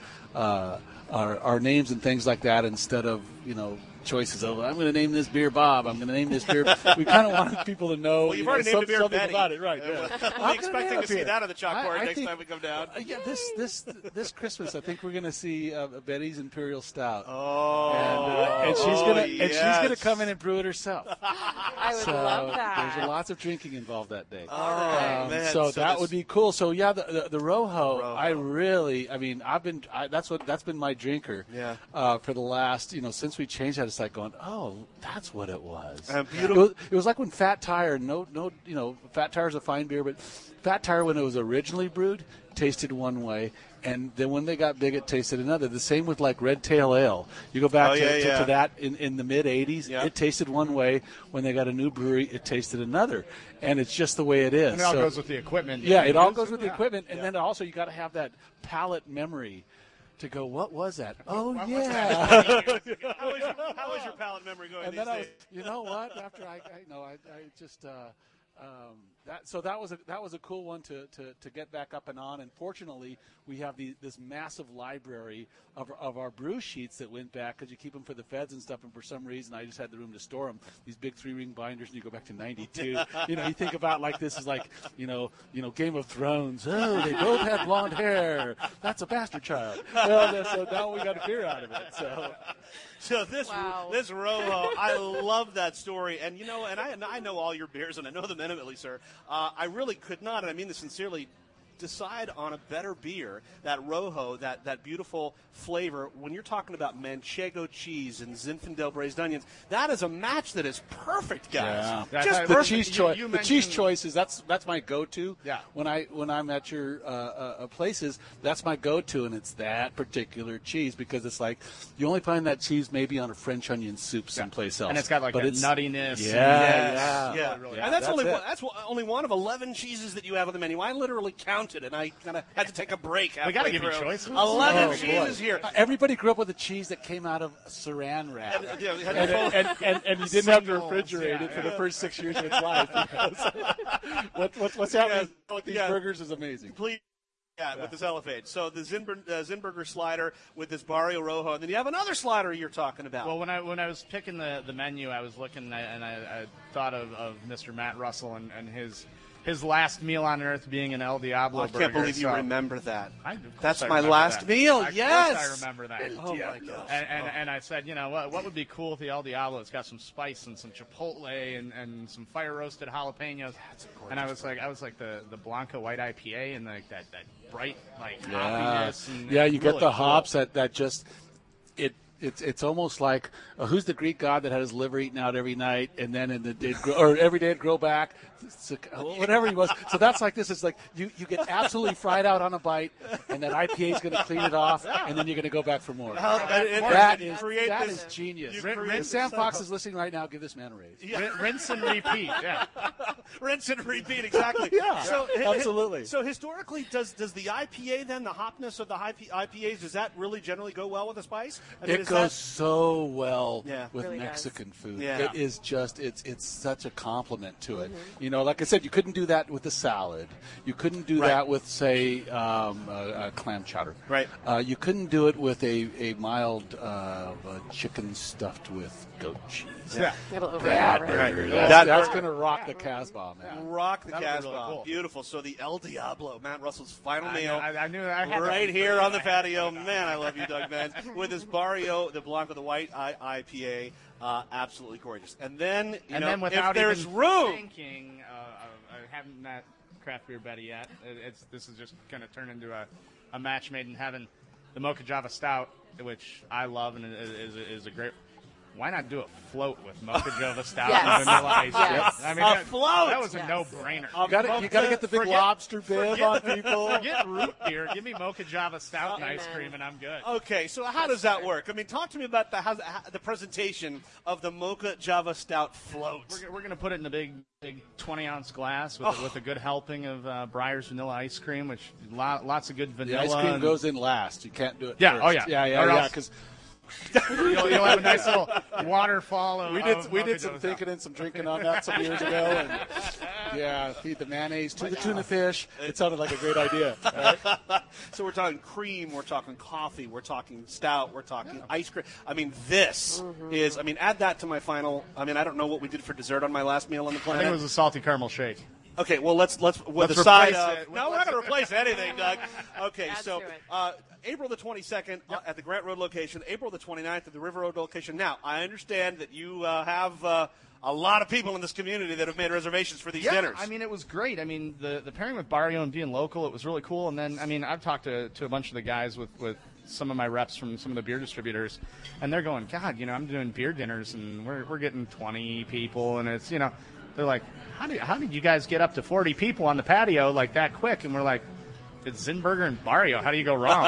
names and things like that, instead of choices of, I'm going to name this beer Bob, I'm going to name this beer. We kind of wanted people to know. Well, you've already named the beer something Betty. About it, right? Yeah. I'm expecting to see that on the chalkboard next time we come down. This Christmas, I think we're going to see Betty's Imperial Stout. Oh, and she's gonna come in and brew it herself. I would love that. There's lots of drinking involved that day. All right, man. So that would be cool. So yeah, the Rojo. I really, that's been my drinker. Yeah. For the last, since we changed that, it's like going, oh, that's what it was. Beautiful. It was like when Fat Tire, Fat Tire is a fine beer, but Fat Tire, when it was originally brewed, tasted one way, and then when they got big, it tasted another. The same with like Red Tail Ale. You go back to that in the mid '80s. Yeah. It tasted one way. When they got a new brewery, it tasted another, and it's just the way it is. And it all goes with the equipment. Yeah, it all goes with the equipment, and then also you got to have that palate memory to go, what was that? Oh, yeah. How is your palate memory going And these then days? you know what? After I just that was a cool one to get back up and on. And fortunately, we have this massive library of our brew sheets that went back because you keep them for the feds and stuff. And for some reason, I just had the room to store them. These big 3-ring binders, and you go back to '92. You think about like this is like Game of Thrones. Oh, they both had blonde hair. That's a bastard child. Well, so now we got a beer out of it. So this Rojo, I love that story, and I know all your beers, and I know them intimately, sir. I really could not, and I mean this sincerely, decide on a better beer, that Rojo, that beautiful flavor. When you're talking about Manchego cheese and Zinfandel braised onions, that is a match that is perfect, guys. Yeah. Just the perfect. cheese choice. The cheese choices. That's my go-to. Yeah. When I'm at your places, that's my go-to, and it's that particular cheese because it's like you only find that cheese maybe on a French onion soup someplace else. And it's got like that nuttiness. Yeah. Really And that's it. only one of 11 cheeses that you have on the menu. I literally counted, and I kind of had to take a break. We got to halfway give you through. choices. 11 cheeses here. Everybody grew up with a cheese that came out of Saran wrap. And you didn't have to refrigerate it for the first 6 years of its life. What's happening with these burgers is amazing. Please. Yeah, with the cellophane. So the Zinburger slider with this Barrio Rojo, and then you have another slider you're talking about. Well, when I was picking the menu, I was looking and I thought of Mr. Matt Russell and his last meal on earth being an El Diablo burger. I can't believe you remember that. That's my last meal. Yes, I remember that. Oh my gosh. And I said, what would be cool with the El Diablo? It's got some spice and some chipotle and some fire roasted jalapenos. And I was like the Blanca White IPA and like that bright hoppiness. And you get really the cool. hops that just It's almost like who's the Greek god that had his liver eaten out every night and then every day it'd grow back, whatever he was. So that's like this. It's like you get absolutely fried out on a bite, and that IPA is going to clean it off, and then you're going to go back for more. That is genius. If Sam Fox is listening right now, give this man a raise. Yeah. Rinse and repeat. Yeah. Rinse and repeat. Exactly. Yeah. So, absolutely. So historically, does the IPA then, the hopness of the IPAs, does that really generally go well with the spice? I mean, it goes so well with really Mexican food. Yeah. It is just it's such a compliment to it. Like I said, you couldn't do that with a salad. You couldn't do that with, say, a clam chowder. Right. You couldn't do it with a mild chicken stuffed with goat cheese. Yeah. That burger. Right. That's going to rock the Casbah, man. Rock the That'd be Casbah. really cool. Beautiful. So the El Diablo, Matt Russell's final meal. I knew I had right here on the patio. Man, I love you, Doug Benz. With his Barrio, the Blanco, the White IPA, absolutely gorgeous. And then, without if there's even room, thinking, I haven't met Craft Beer Betty yet. This is just going to turn into a match made in heaven. The Mocha Java Stout, which I love and is a great. Why not do a float with Mocha Java Stout and vanilla ice cream? Yes. I mean, float. That was a no-brainer. You got to get the big lobster bib on people. Forget root beer. Give me Mocha Java Stout and ice cream, and I'm good. Okay, so how does that work? I mean, talk to me about the presentation of the Mocha Java Stout float. We're going to put it in a big 20-ounce glass with a good helping of Breyer's vanilla ice cream, which lots of good vanilla. The ice cream goes in last. You can't do it Yeah, first. oh yeah. Yeah, because you'll have a nice little waterfall of we did Mocha some Java thinking and some drinking on that some years ago, and feed the mayonnaise to the tuna fish. It sounded like a great idea. Right? So we're talking cream, we're talking coffee, we're talking stout, we're talking ice cream. I mean, this is. I mean, add that to my final. I mean, I don't know what we did for dessert on my last meal on the I planet. think it was a salty caramel shake. Okay, well, let's with the replace side it. No, we're not going to replace anything, Doug. Okay, Add so to it. April the 22nd at the Grant Road location, April the 29th at the River Road location. Now, I understand that you have a lot of people in this community that have made reservations for these dinners. I mean, it was great. I mean, the pairing with Barrio and being local, it was really cool. And then, I mean, I've talked to a bunch of the guys with some of my reps from some of the beer distributors, and they're going, God, I'm doing beer dinners, and we're getting 20 people, and it's, they're like, how did you guys get up to 40 people on the patio like that quick? And we're like, it's Zinberger and Barrio. How do you go wrong?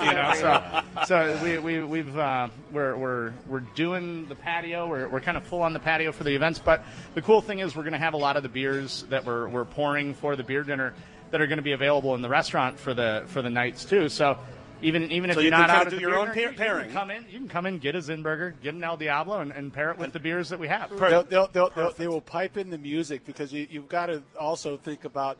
We're doing the patio. We're kind of full on the patio for the events. But the cool thing is we're going to have a lot of the beers that we're pouring for the beer dinner that are going to be available in the restaurant for the nights too. So even if you're not out of your own pairing, you can come in, get a Zinberger, get an El Diablo, and pair it with the beers that we have. They will pipe in the music because you've got to also think about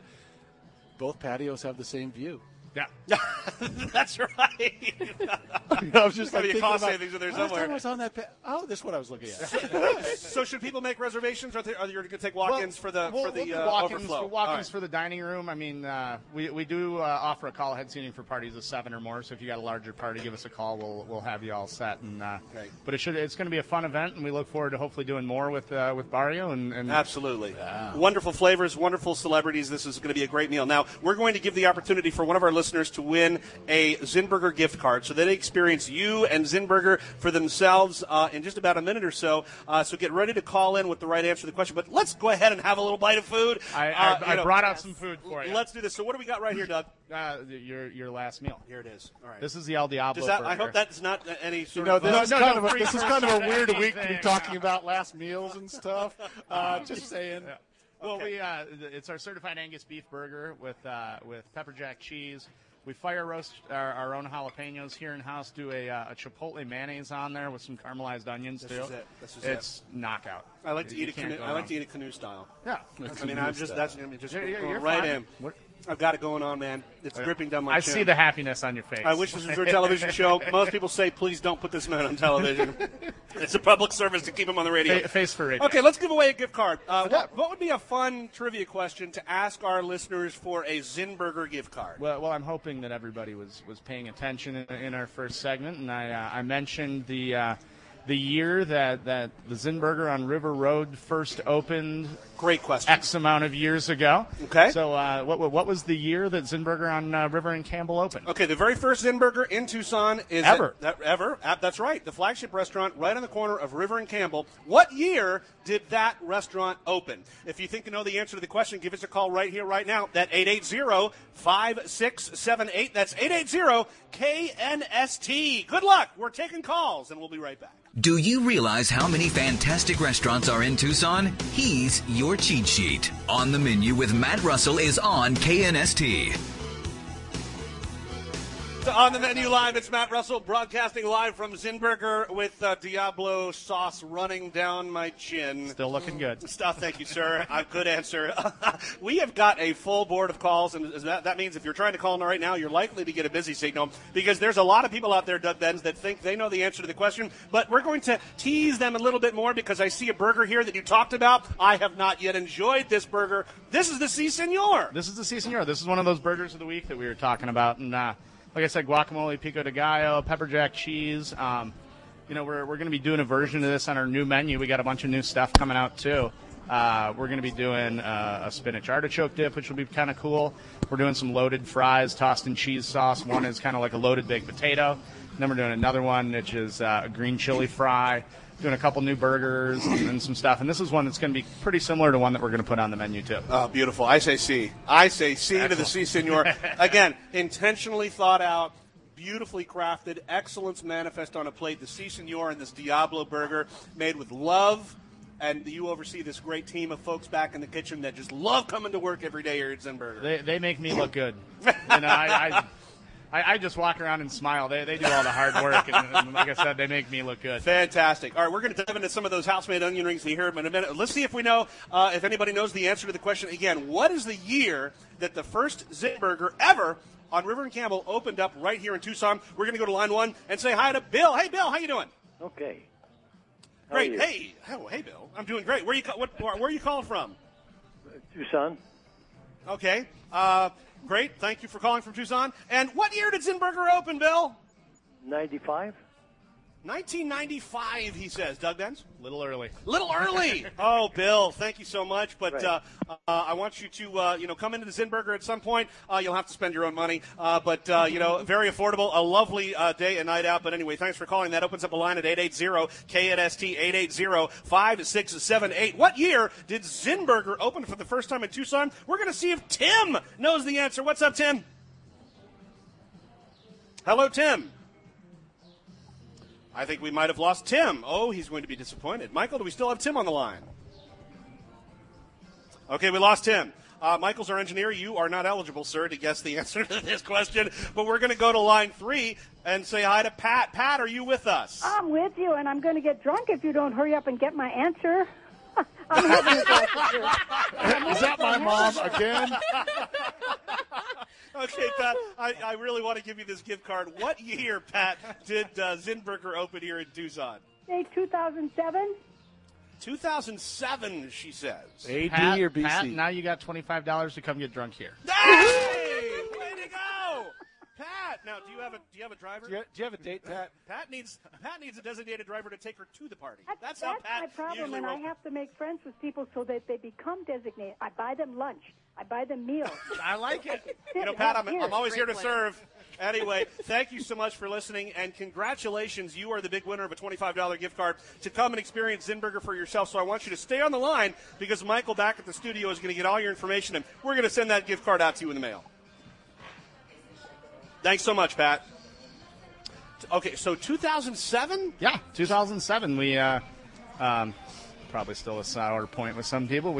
both patios have the same view. Yeah, that's right. I was just like thinking about savings in there somewhere. I was on that. This is what I was looking at. So should people make reservations, or are you going to take walk-ins for the overflow? Walk-ins for the dining room. I mean, we do offer a call-ahead seating for parties of 7 or more. So if you got a larger party, give us a call. We'll have you all set. And but it's going to be a fun event, and we look forward to hopefully doing more with Barrio. And absolutely, wonderful flavors, wonderful celebrities. This is going to be a great meal. Now we're going to give the opportunity for one of our listeners to win a Zinberger gift card, so they experience you and Zinberger for themselves in just about a minute or so. So get ready to call in with the right answer to the question. But let's go ahead and have a little bite of food. I brought out some food for you. Let's do this. So what do we got right here, Doug? Your last meal. Here it is. All right. This is the El Diablo. I hope that's not any sort of. This is kind of a weird week to be talking about last meals and stuff. Just saying. Yeah. Well, it's our certified Angus beef burger with pepper jack cheese. We fire roast our own jalapenos here in house. Do a chipotle mayonnaise on there with some caramelized onions too. This is it's knockout. I like to eat it canoe style. Yeah, I mean, I'm just you're right fine. in. I've got it going on, man. It's dripping down my chin. I see the happiness on your face. I wish this was your television show. Most people say, please don't put this man on television. It's a public service to keep him on the radio. Face for radio. Okay, let's give away a gift card. What would be a fun trivia question to ask our listeners for a Zinberger gift card? Well, I'm hoping that everybody was paying attention in our first segment, and I mentioned the year that the Zinberger on River Road first opened. Great question. X amount of years ago. Okay. So what was the year that Zinberger on River and Campbell opened? Okay, the very first Zinberger in Tucson is ever. That's right. The flagship restaurant right on the corner of River and Campbell. What year did that restaurant open? If you think you know the answer to the question, give us a call right here, right now. That 880-5678. That's 880-KNST. Good luck. We're taking calls, and we'll be right back. Do you realize how many fantastic restaurants are in Tucson? He's your cheat sheet. On the Menu with Matt Russell is on KNST. On the Menu Live, it's Matt Russell broadcasting live from Zinberger with Diablo sauce running down my chin. Still looking good. Thank you, sir. Good answer. We have got a full board of calls, and that means if you're trying to call in right now, you're likely to get a busy signal because there's a lot of people out there, Doug Benz, that think they know the answer to the question, but we're going to tease them a little bit more because I see a burger here that you talked about. I have not yet enjoyed this burger. This is the Si Senor. This is the Si Senor. This is one of those burgers of the week that we were talking about, and like I said, guacamole, pico de gallo, pepper jack cheese. We're going to be doing a version of this on our new menu. We got a bunch of new stuff coming out too. We're going to be doing a spinach artichoke dip, which will be kind of cool. We're doing some loaded fries tossed in cheese sauce. One is kind of like a loaded baked potato. And then we're doing another one, which is a green chili fry. Doing a couple new burgers and some stuff. And this is one that's going to be pretty similar to one that we're going to put on the menu, too. Oh, beautiful. I say C. Excellent. To the Si Senor. Again, intentionally thought out, beautifully crafted, excellence manifest on a plate. The Si Senor and this Diablo burger made with love. And you oversee this great team of folks back in the kitchen that just love coming to work every day here at Zinberger. They make me look good. I just walk around and smile. They do all the hard work, and like I said, they make me look good. Fantastic. All right, we're going to dive into some of those house-made onion rings we heard in a minute. Let's see if we know, if anybody knows the answer to the question. Again, what is the year that the first Zinberger ever on River and Campbell opened up right here in Tucson? We're going to go to line one and say hi to Bill. Hey, Bill, how you doing? Okay. Great. Hey, Bill. I'm doing great. Where are you calling from? Tucson. Okay. Great. Thank you for calling from Tucson. And what year did Zinberger open, Bill? 95. 1995, he says. Doug Benz? Little early. Oh, Bill, thank you so much. But right. I want you to, come into the Zinberger at some point. You'll have to spend your own money. But very affordable, a lovely day and night out. But anyway, thanks for calling. That opens up a line at 880-KNST, 880-5678. What year did Zinberger open for the first time in Tucson? We're going to see if Tim knows the answer. What's up, Tim? Hello, Tim. I think we might have lost Tim. Oh, he's going to be disappointed. Michael, do we still have Tim on the line? Okay, we lost Tim. Michael's our engineer. You are not eligible, sir, to guess the answer to this question. But we're going to go to line 3 and say hi to Pat. Pat, are you with us? I'm with you, and I'm going to get drunk if you don't hurry up and get my answer. I'm having a glass. Is that my mom again? Okay, Pat, I really want to give you this gift card. What year, Pat, did Zinburger open here in Tucson? Say 2007. 2007, she says. AD or BC? Pat, now you got $25 to come get drunk here. Hey! Way to go! Pat, now do you have a driver? Do you have a date, Pat? Pat needs a designated driver to take her to the party. That's how Pat my problem, usually and I have to make friends with people so that they become designated. I buy them lunch. I buy them meals. I like it. You know, Pat, I'm always here to serve. Anyway, thank you so much for listening, and congratulations. You are the big winner of a $25 gift card to come and experience Zinburger for yourself. So I want you to stay on the line because Michael back at the studio is going to get all your information, and we're going to send that gift card out to you in the mail. Thanks so much, Pat. Okay, so 2007? Yeah, 2007. We probably still a sour point with some people.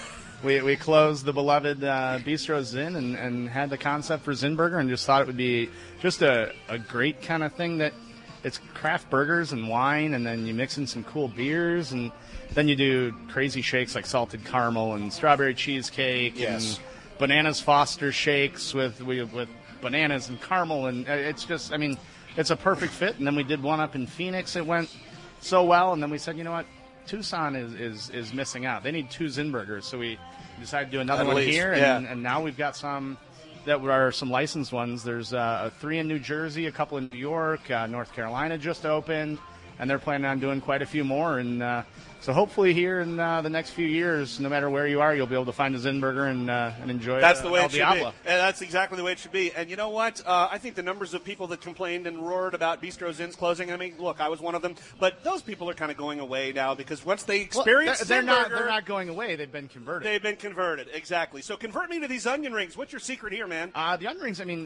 We closed the beloved Bistro Zin and had the concept for Zinburger and just thought it would be just a great kind of thing that it's craft burgers and wine, and then you mix in some cool beers, and then you do crazy shakes like salted caramel and strawberry cheesecake and bananas Foster shakes with bananas and caramel, and it's just, I mean, it's a perfect fit. And then we did one up in Phoenix. It went so well, and then we said, you know what, Tucson is missing out. They need 2 Zinburgers, so we decided to do another one here, and now we've got some that are some licensed ones. There's 3 in New Jersey, a couple in New York, North Carolina just opened, and they're planning on doing quite a few more. And so hopefully here in the next few years, no matter where you are, you'll be able to find a Zinburger and enjoy it. That's the way it should be. And that's exactly the way it should be. And you know what? I think the numbers of people that complained and roared about Bistro Zin's closing, I mean, look, I was one of them. But those people are kind of going away now because once they experience they're not going away. They've been converted. They've been converted, exactly. So convert me to these onion rings. What's your secret here, man? The onion rings, I mean,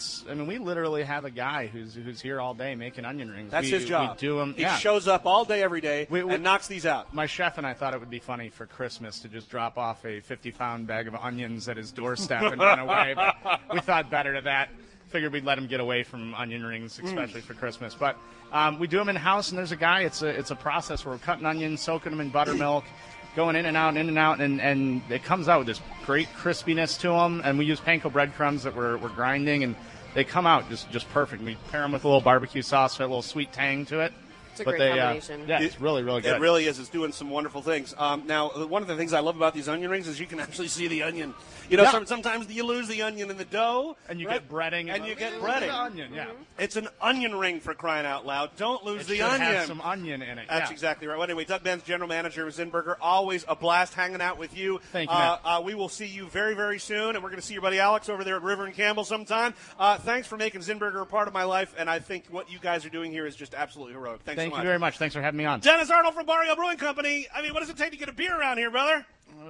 we literally have a guy who's here all day making onion rings. That's his job. We do them. He shows up all day, every day, and knocks these out. My chef and I thought it would be funny for Christmas to just drop off a 50-pound bag of onions at his doorstep and run away. But we thought better to that. Figured we'd let him get away from onion rings, especially for Christmas. But we do them in-house, and there's a guy. It's a process where we're cutting onions, soaking them in buttermilk, going in and out, and it comes out with this great crispiness to them. And we use panko breadcrumbs that we're grinding, and they come out just perfect. We pair them with a little barbecue sauce, a little sweet tang to it. It's a great combination. Yeah, it's really, really good. It really is. It's doing some wonderful things. Now, one of the things I love about these onion rings is you can actually see the onion. You know, sometimes you lose the onion in the dough. And you get breading. And you get breading. Onion, yeah. It's an onion ring, for crying out loud. Don't lose the onion. onion. Have some onion in it. That's exactly right. Well, anyway, Doug Benz, General Manager of Zinburger. Always a blast hanging out with you. Thank you, Matt. We will see you very, very soon, and we're going to see your buddy Alex over there at River and Campbell sometime. Thanks for making Zinburger a part of my life, and I think what you guys are doing here is just absolutely heroic. Thanks so much. Thank you very much. Thanks for having me on. Dennis Arnold from Barrio Brewing Company. I mean, what does it take to get a beer around here, brother?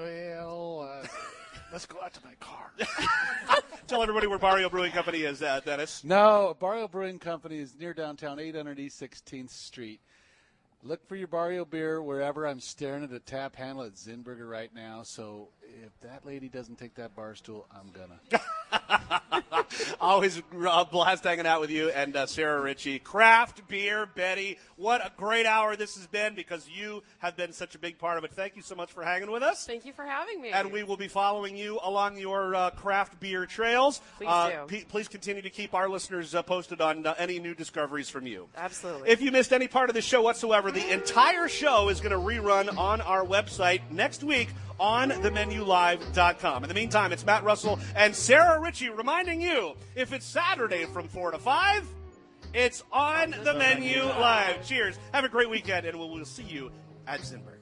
Well, let's go out to my car. Tell everybody where Barrio Brewing Company is, Dennis. No, Barrio Brewing Company is near downtown, 800 East 16th Street. Look for your Barrio beer wherever. I'm staring at a tap handle at Zinburger right now, so if that lady doesn't take that bar stool, I'm gonna. Always a blast hanging out with you and Sarah Ritchie. Craft Beer Betty, what a great hour this has been because you have been such a big part of it. Thank you so much for hanging with us. Thank you for having me. And we will be following you along your craft beer trails. Please do. Please continue to keep our listeners posted on any new discoveries from you. Absolutely. If you missed any part of the show whatsoever, the entire show is going to rerun on our website next week on themenulive.com. In the meantime, it's Matt Russell and Sarah Ritchie reminding you, if it's Saturday from 4 to 5, it's on the Menu Live. Cheers. Have a great weekend, and we'll see you at Zinburger.